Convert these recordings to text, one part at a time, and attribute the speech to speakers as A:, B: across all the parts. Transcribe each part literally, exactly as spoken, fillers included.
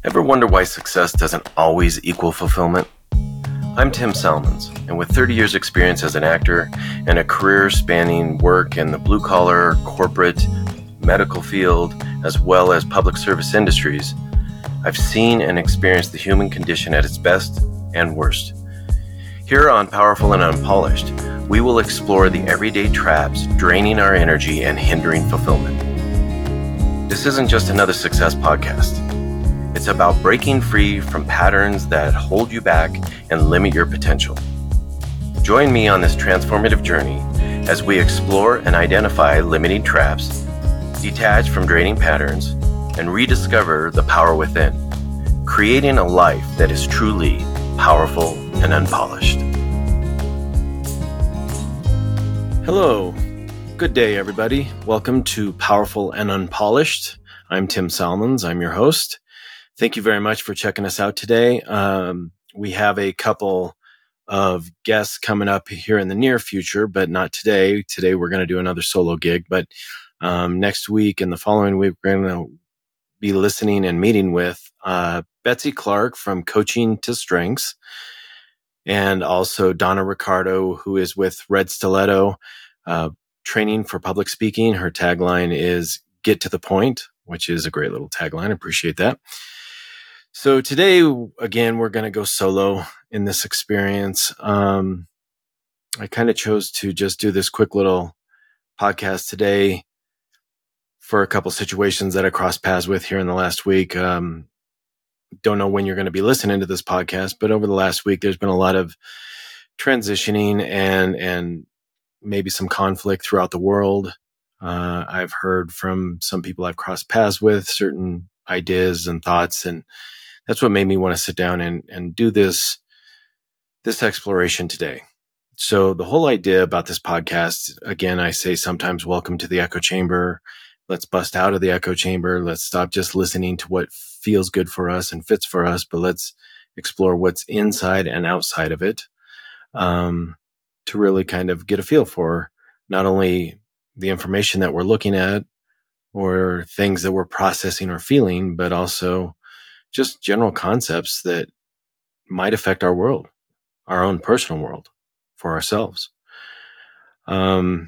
A: Ever wonder why success doesn't always equal fulfillment? I'm Tim Salmons, and with thirty years experience as an actor and a career spanning work in the blue-collar, corporate, medical field, as well as public service industries, I've seen and experienced the human condition at its best and worst. Here on Powerful and Unpolished, we will explore the everyday traps draining our energy and hindering fulfillment. This isn't just another success podcast. It's about breaking free from patterns that hold you back and limit your potential. Join me on this transformative journey as we explore and identify limiting traps, detach from draining patterns, and rediscover the power within, creating a life that is truly powerful and unpolished. Hello. Good day, everybody. Welcome to Powerful and Unpolished. I'm Tim Salmons. I'm your host. Thank you very much for checking us out today. Um, we have a couple of guests coming up here in the near future, but not today. Today, we're going to do another solo gig, but um, next week and the following week, we're going to be listening and meeting with uh, Betsy Clark from Coaching to Strengths, and also Donna Ricardo, who is with Red Stiletto, uh, training for public speaking. Her tagline is "Get to the Point," which is a great little tagline. I appreciate that. So today, again, we're going to go solo in this experience. Um, I kind of chose to just do this quick little podcast today for a couple situations that I crossed paths with here in the last week. Um, don't know when you're going to be listening to this podcast, but over the last week, there's been a lot of transitioning and and maybe some conflict throughout the world. Uh, I've heard from some people I've crossed paths with certain ideas and thoughts, and that's what made me want to sit down and, and do this, this exploration today. So the whole idea about this podcast, again, I say sometimes welcome to the echo chamber. Let's bust out of the echo chamber. Let's stop just listening to what feels good for us and fits for us, but let's explore what's inside and outside of it, um, to really kind of get a feel for not only the information that we're looking at or things that we're processing or feeling, but also just general concepts that might affect our world, our own personal world for ourselves. Um,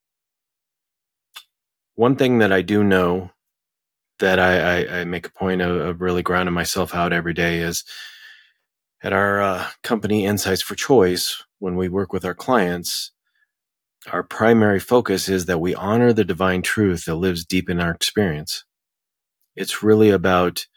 A: one thing that I do know that I, I, I make a point of, of really grounding myself out every day is at our uh, company Insights for Choice, when we work with our clients, our primary focus is that we honor the divine truth that lives deep in our experience. It's really about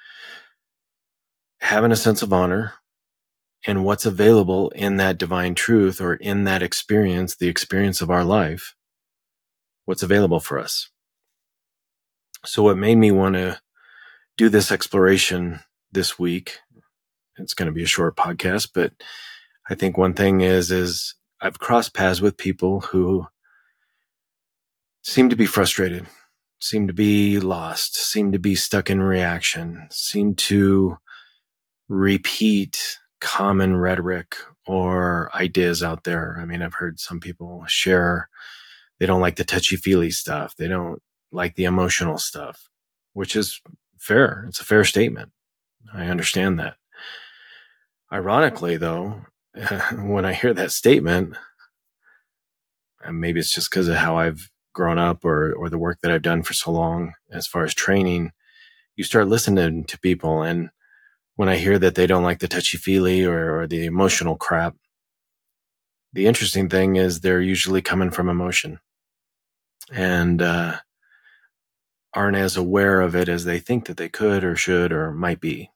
A: having a sense of honor and what's available in that divine truth or in that experience, the experience of our life, what's available for us. So what made me want to do this exploration this week, it's going to be a short podcast, but I think one thing is, is I've crossed paths with people who seem to be frustrated, seem to be lost, seem to be stuck in reaction, seem to repeat common rhetoric or ideas out there. I mean, I've heard some people share they don't like the touchy-feely stuff. They don't like the emotional stuff, which is fair. It's a fair statement. I understand that. Ironically, though, when I hear that statement, and maybe it's just because of how I've grown up or or the work that I've done for so long as far as training, you start listening to people, and when I hear that they don't like the touchy-feely or, or the emotional crap, the interesting thing is they're usually coming from emotion and uh, aren't as aware of it as they think that they could or should or might be.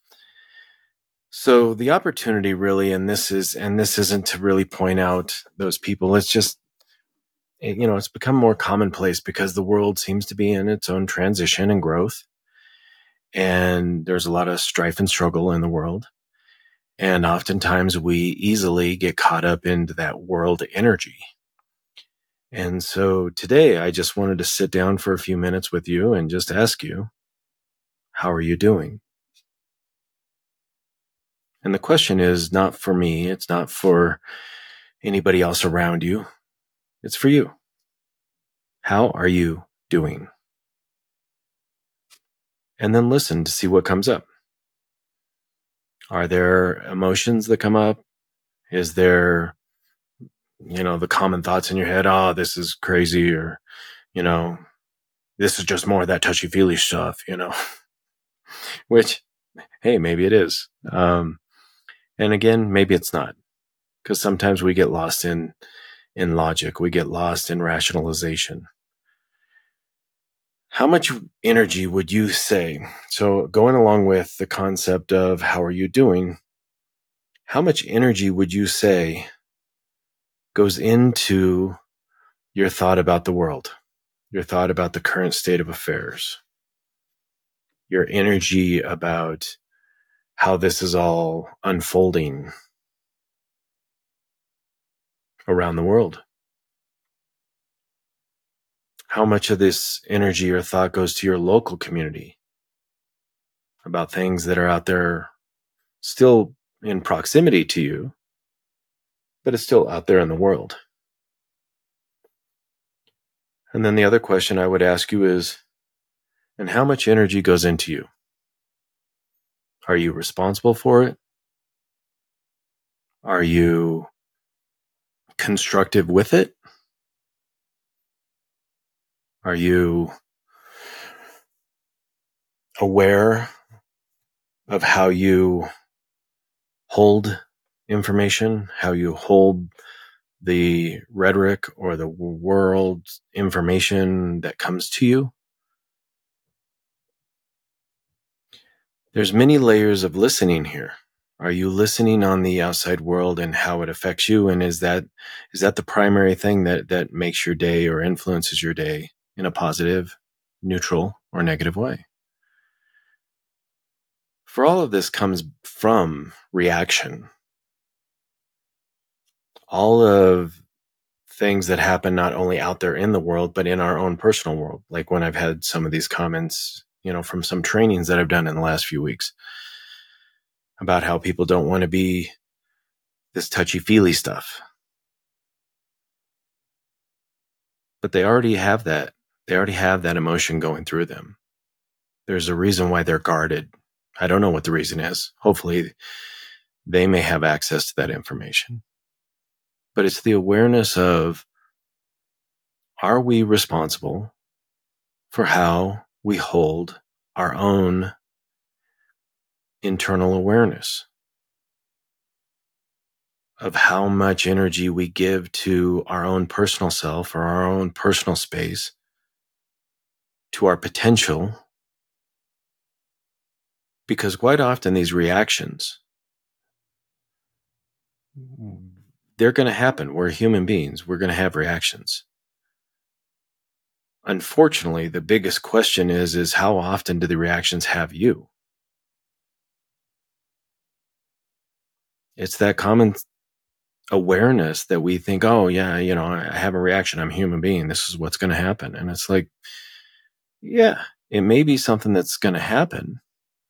A: So the opportunity really, and this is, and this isn't to really point out those people. It's just, you know, it's become more commonplace because the world seems to be in its own transition and growth. And there's a lot of strife and struggle in the world. And oftentimes we easily get caught up into that world energy. And so today I just wanted to sit down for a few minutes with you and just ask you, how are you doing? And the question is not for me. It's not for anybody else around you. It's for you. How are you doing? And then listen to see what comes up. Are there emotions that come up? Is there, you know, the common thoughts in your head? Oh, this is crazy, or, you know, this is just more of that touchy-feely stuff, you know, which, hey, maybe it is. Um, and again, maybe it's not, because sometimes we get lost in, in logic. We get lost in rationalization. How much energy would you say? So going along with the concept of how are you doing, how much energy would you say goes into your thought about the world, your thought about the current state of affairs, your energy about how this is all unfolding around the world? How much of this energy or thought goes to your local community about things that are out there still in proximity to you, but it's still out there in the world? And then the other question I would ask you is, and how much energy goes into you? Are you responsible for it? Are you constructive with it? Are you aware of how you hold information, how you hold the rhetoric or the world information that comes to you? There's many layers of listening here. Are you listening on the outside world and how it affects you? And is that is that the primary thing that that makes your day or influences your day in a positive, neutral, or negative way? For all of this comes from reaction. All of things that happen not only out there in the world, but in our own personal world. Like when I've had some of these comments, you know, from some trainings that I've done in the last few weeks about how people don't want to be this touchy-feely stuff. But they already have that. They already have that emotion going through them. There's a reason why they're guarded. I don't know what the reason is. Hopefully they may have access to that information. But it's the awareness of, are we responsible for how we hold our own internal awareness of how much energy we give to our own personal self or our own personal space, to our potential? Because quite often these reactions, they're going to happen. We're human beings. We're going to have reactions. Unfortunately, the biggest question is, is how often do the reactions have you? It's that common awareness that we think, oh, yeah, you know, I have a reaction. I'm a human being. This is what's going to happen. And it's like, yeah, it may be something that's going to happen.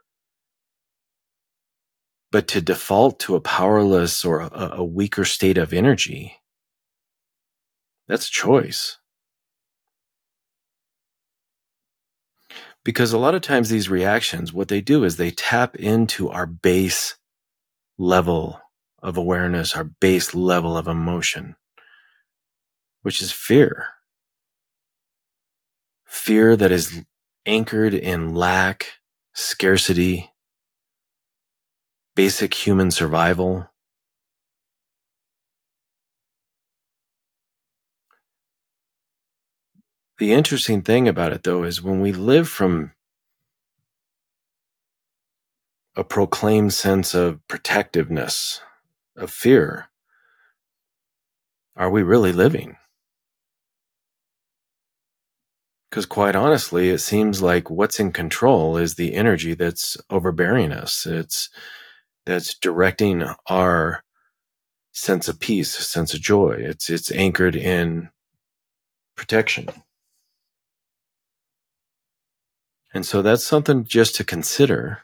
A: But to default to a powerless or a, a weaker state of energy, that's a choice. Because a lot of times these reactions, what they do is they tap into our base level of awareness, our base level of emotion, which is fear. Fear that is anchored in lack, scarcity, basic human survival. The interesting thing about it, though, is when we live from a proclaimed sense of protectiveness, of fear, are we really living? Because quite honestly, it seems like what's in control is the energy that's overbearing us. It's that's directing our sense of peace, sense of joy. It's it's anchored in protection. And so that's something just to consider,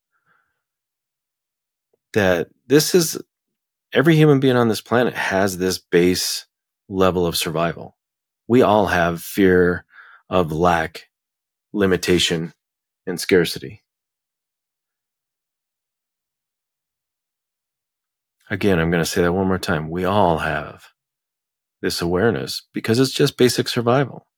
A: that this is, every human being on this planet has this base level of survival. We all have fear of lack, limitation, and scarcity. Again, I'm going to say that one more time. We all have this awareness because it's just basic survival.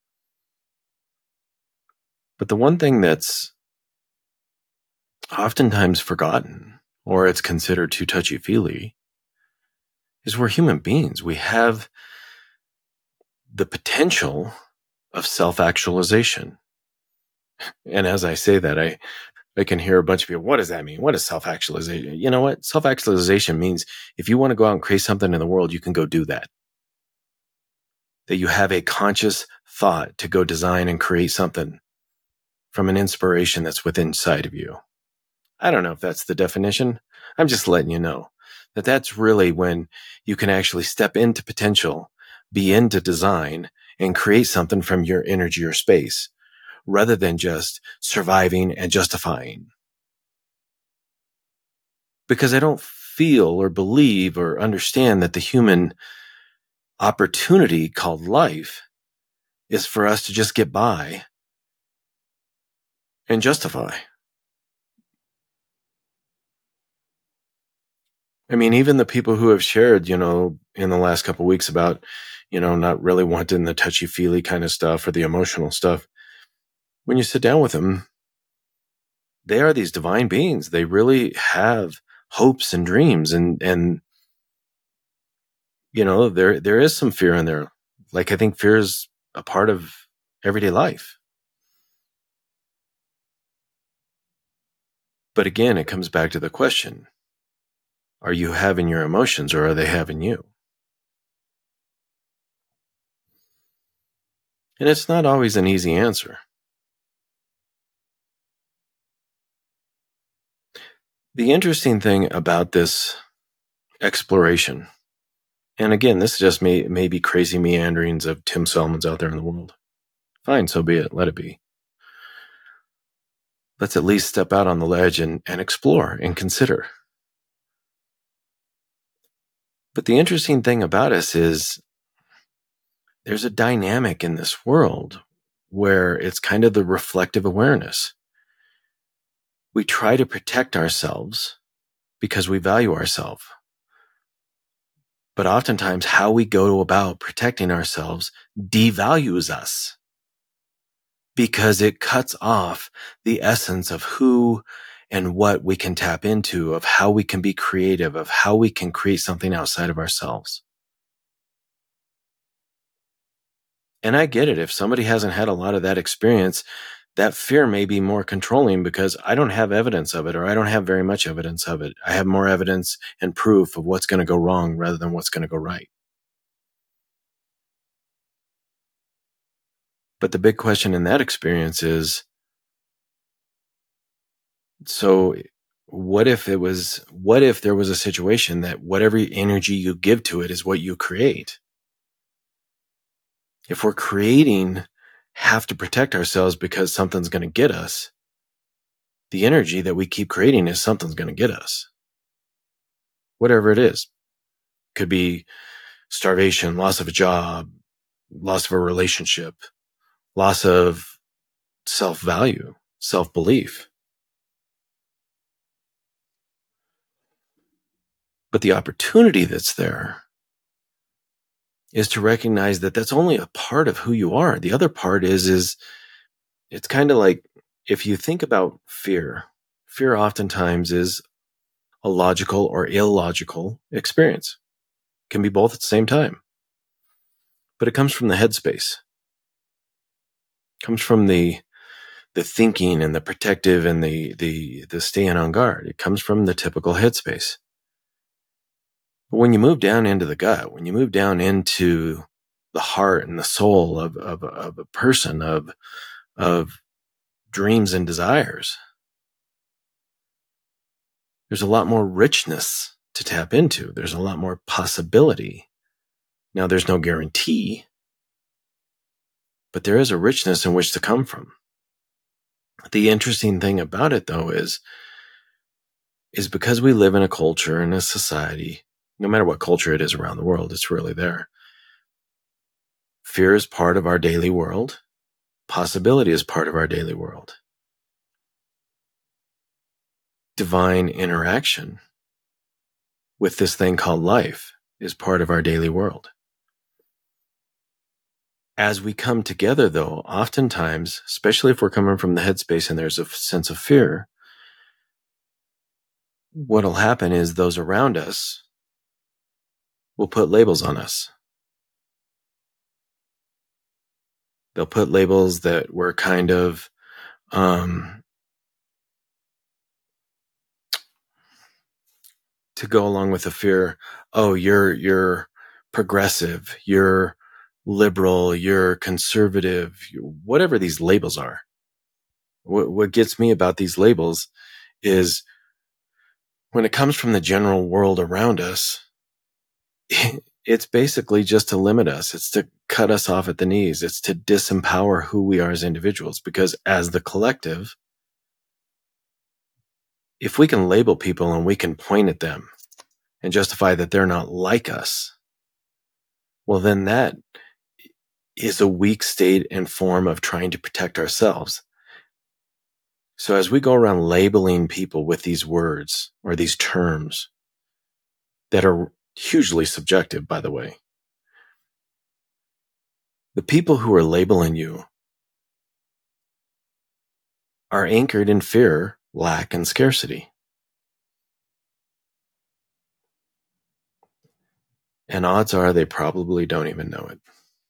A: But the one thing that's oftentimes forgotten, or it's considered too touchy-feely, is we're human beings. We have the potential of self-actualization. And as I say that, I, I can hear a bunch of people, what does that mean? What is self-actualization? You know what? Self-actualization means if you want to go out and create something in the world, you can go do that. That you have a conscious thought to go design and create something from an inspiration that's within inside of you. I don't know if that's the definition. I'm just letting you know that that's really when you can actually step into potential, be into design, and create something from your energy or space, rather than just surviving and justifying. Because I don't feel or believe or understand that the human opportunity called life is for us to just get by and justify. I mean, even the people who have shared, you know, in the last couple of weeks about, you know, not really wanting the touchy-feely kind of stuff or the emotional stuff, when you sit down with them, they are these divine beings. They really have hopes and dreams, and and you know, there there is some fear in there. Like, I think fear is a part of everyday life. But again, it comes back to the question, are you having your emotions or are they having you? And it's not always an easy answer. The interesting thing about this exploration, and again, this just may, may be crazy meanderings of Tim Salmons out there in the world. Fine, so be it. Let it be. Let's at least step out on the ledge and, and explore and consider. But the interesting thing about us is there's a dynamic in this world where it's kind of the reflective awareness. We try to protect ourselves because we value ourselves. But oftentimes how we go about protecting ourselves devalues us because it cuts off the essence of who and what we can tap into, of how we can be creative, of how we can create something outside of ourselves. And I get it. If somebody hasn't had a lot of that experience, that fear may be more controlling because I don't have evidence of it, or I don't have very much evidence of it. I have more evidence and proof of what's going to go wrong rather than what's going to go right. But the big question in that experience is, so what if it was, what if there was a situation that whatever energy you give to it is what you create? If we're creating, have to protect ourselves because something's going to get us, the energy that we keep creating is something's going to get us. Whatever it is. Could be starvation, loss of a job, loss of a relationship, loss of self-value, self-belief. But the opportunity that's there is to recognize that that's only a part of who you are. The other part is, is it's kind of like, if you think about fear, fear oftentimes is a logical or illogical experience. It can be both at the same time. But it comes from the headspace. It comes from the the thinking and the protective and the the the staying on guard. It comes from the typical headspace. But when you move down into the gut, when you move down into the heart and the soul of of, of a person, of of dreams and desires, there's a lot more richness to tap into. There's a lot more possibility. Now, there's no guarantee, but there is a richness in which to come from. The interesting thing about it, though, is, is because we live in a culture and a society, no matter what culture it is around the world, it's really there. Fear is part of our daily world. Possibility is part of our daily world. Divine interaction, with this thing called life is part of our daily world. As we come together, though, oftentimes, especially if we're coming from the headspace and there's a sense of fear, what'll happen is those around us will put labels on us. They'll put labels that we're kind of um, to go along with the fear. Oh, you're you're progressive, you're liberal, you're conservative, whatever these labels are. What, what gets me about these labels is when it comes from the general world around us, it's basically just to limit us. It's to cut us off at the knees. It's to disempower who we are as individuals. Because as the collective, if we can label people and we can point at them and justify that they're not like us, well, then that is a weak state and form of trying to protect ourselves. So as we go around labeling people with these words or these terms that are hugely subjective, by the way, the people who are labeling you are anchored in fear, lack, and scarcity. And odds are they probably don't even know it.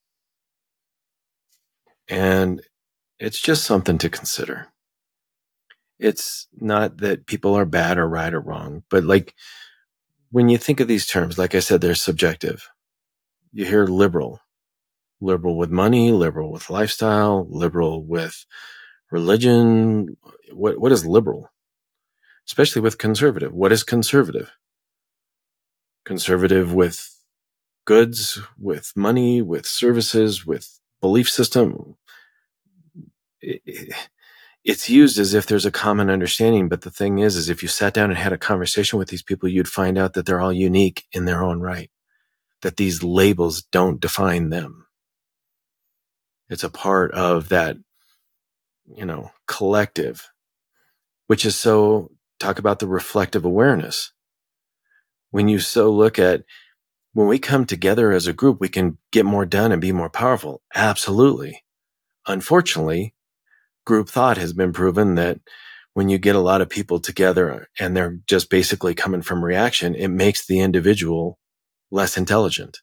A: And it's just something to consider. It's not that people are bad or right or wrong, but like when you think of these terms, like I said, they're subjective. You hear liberal, liberal with money, liberal with lifestyle, liberal with religion. What, what is liberal? Especially with conservative. What is conservative? Conservative with goods, with money, with services, with belief system. It, it, it's used as if there's a common understanding. But the thing is, is if you sat down and had a conversation with these people, you'd find out that they're all unique in their own right, that these labels don't define them. It's a part of that, you know, collective, which is so, talk about the reflective awareness. When you so look at, when we come together as a group, we can get more done and be more powerful. Absolutely. Unfortunately, group thought has been proven that when you get a lot of people together and they're just basically coming from reaction, it makes the individual less intelligent.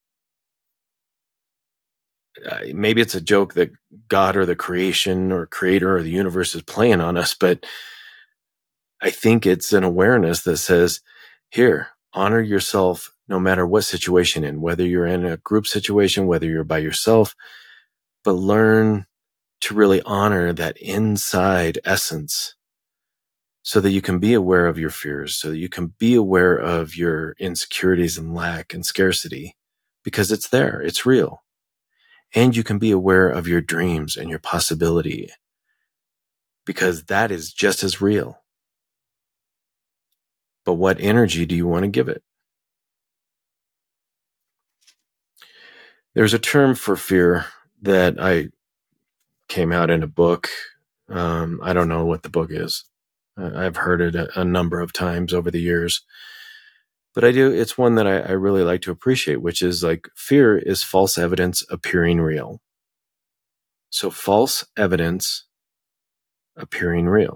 A: Uh, maybe it's a joke that God or the creation or creator or the universe is playing on us, but I think it's an awareness that says, here, honor yourself no matter what situation in, whether you're in a group situation, whether you're by yourself, but learn to really honor that inside essence so that you can be aware of your fears, so that you can be aware of your insecurities and lack and scarcity, because it's there, it's real. And you can be aware of your dreams and your possibility, because that is just as real. But what energy do you want to give it? There's a term for fear that I came out in a book. Um, I don't know what the book is. I've heard it a, a number of times over the years, but I do. It's one that I, I really like to appreciate, which is like fear is false evidence appearing real. So false evidence appearing real.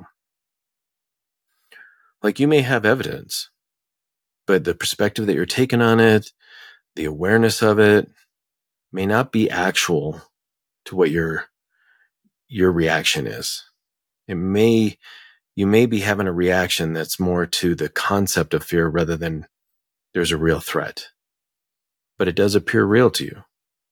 A: Like you may have evidence, but the perspective that you're taking on it, the awareness of it may not be actual to what your, your reaction is. It may, you may be having a reaction that's more to the concept of fear rather than there's a real threat, but it does appear real to you.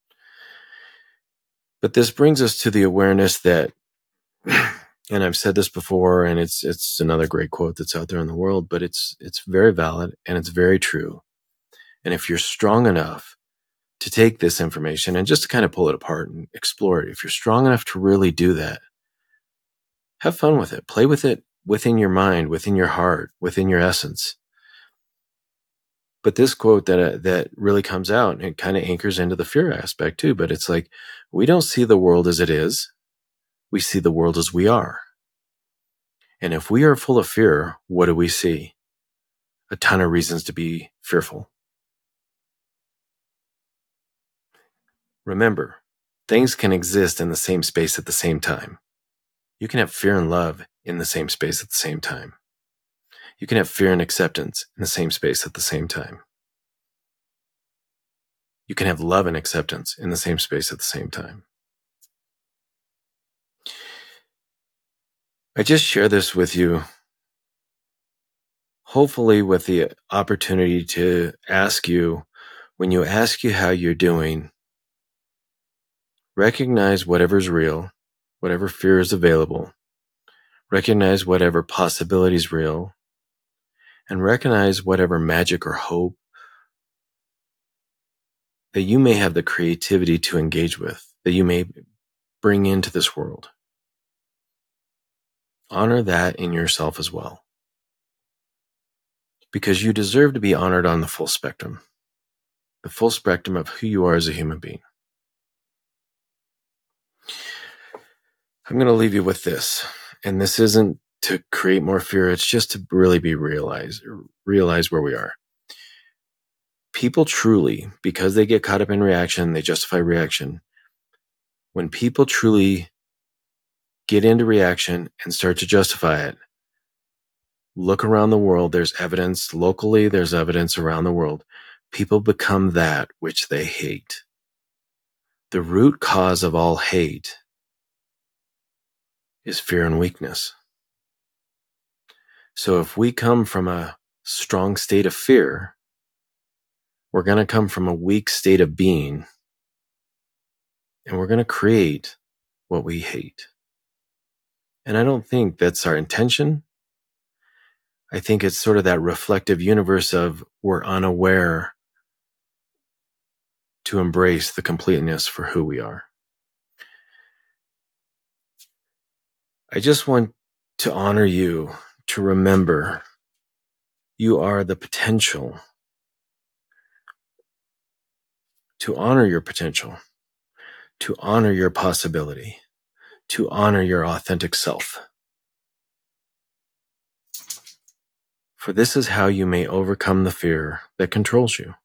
A: But this brings us to the awareness that, and I've said this before, and it's, it's another great quote that's out there in the world, but it's, it's very valid and it's very true. And if you're strong enough to take this information and just to kind of pull it apart and explore it, if you're strong enough to really do that, have fun with it, play with it within your mind, within your heart, within your essence. But this quote that, uh, that really comes out and it kind of anchors into the fear aspect too. But it's like, we don't see the world as it is. We see the world as we are. And if we are full of fear, what do we see? A ton of reasons to be fearful. Remember, things can exist in the same space at the same time. You can have fear and love in the same space at the same time. You can have fear and acceptance in the same space at the same time. You can have love and acceptance in the same space at the same time. I just share this with you, hopefully with the opportunity to ask you, when you ask you how you're doing, recognize whatever's real, whatever fear is available, recognize whatever possibility is real, and recognize whatever magic or hope that you may have the creativity to engage with, that you may bring into this world. Honor that in yourself as well, because you deserve to be honored on the full spectrum, the full spectrum of who you are as a human being. I'm going to leave you with this, and this isn't to create more fear. It's just to really be realize, realize where we are. People truly, because they get caught up in reaction, they justify reaction. When people truly get into reaction and start to justify it, look around the world. There's evidence locally. There's evidence around the world. People become that which they hate. The root cause of all hate is fear and weakness. So if we come from a strong state of fear, we're going to come from a weak state of being, and we're going to create what we hate. And I don't think that's our intention. I think it's sort of that reflective universe of we're unaware to embrace the completeness for who we are. I just want to honor you, to remember you are the potential, to honor your potential, to honor your possibility, to honor your authentic self. For this is how you may overcome the fear that controls you.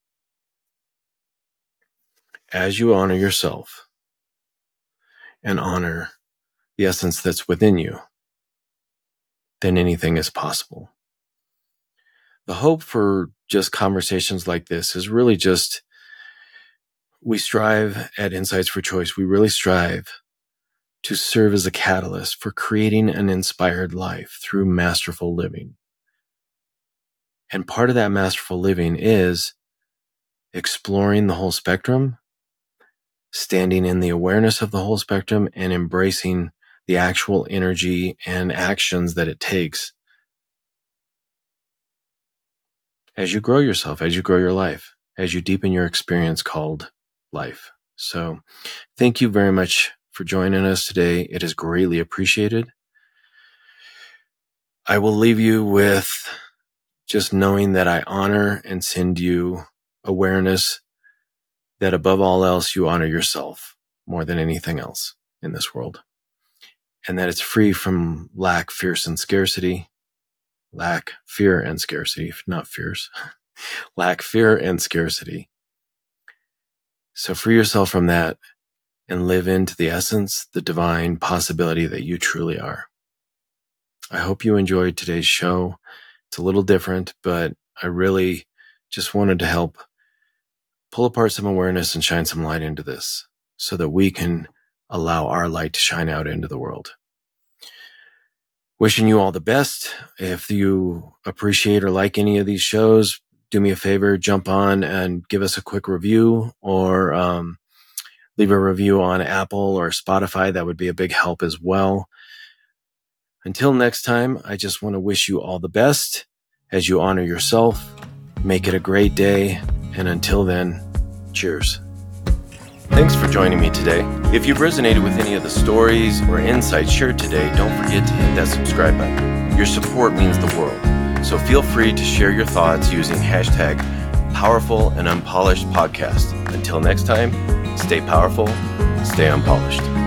A: As you honor yourself and honor the essence that's within you, then anything is possible. The hope for just conversations like this is really just, we strive at Insights for Choice, we really strive to serve as a catalyst for creating an inspired life through masterful living. And part of that masterful living is exploring the whole spectrum, standing in the awareness of the whole spectrum, and embracing the actual energy and actions that it takes as you grow yourself, as you grow your life, as you deepen your experience called life. So thank you very much for joining us today. It is greatly appreciated. I will leave you with just knowing that I honor and send you awareness that above all else, you honor yourself more than anything else in this world. And that it's free from lack, fears, and scarcity. Lack, fear, and scarcity, not fears. Lack, fear, and scarcity. So free yourself from that and live into the essence, the divine possibility that you truly are. I hope you enjoyed today's show. It's a little different, but I really just wanted to help pull apart some awareness and shine some light into this so that we can allow our light to shine out into the world. Wishing you all the best. If you appreciate or like any of these shows, do me a favor, jump on and give us a quick review, or um, leave a review on Apple or Spotify. That would be a big help as well. Until next time, I just want to wish you all the best as you honor yourself. Make it a great day. And until then, cheers. Thanks for joining me today. If you've resonated with any of the stories or insights shared today, don't forget to hit that subscribe button. Your support means the world. So feel free to share your thoughts using hashtag Powerful and Unpolished Podcast. Until next time, stay powerful, stay unpolished.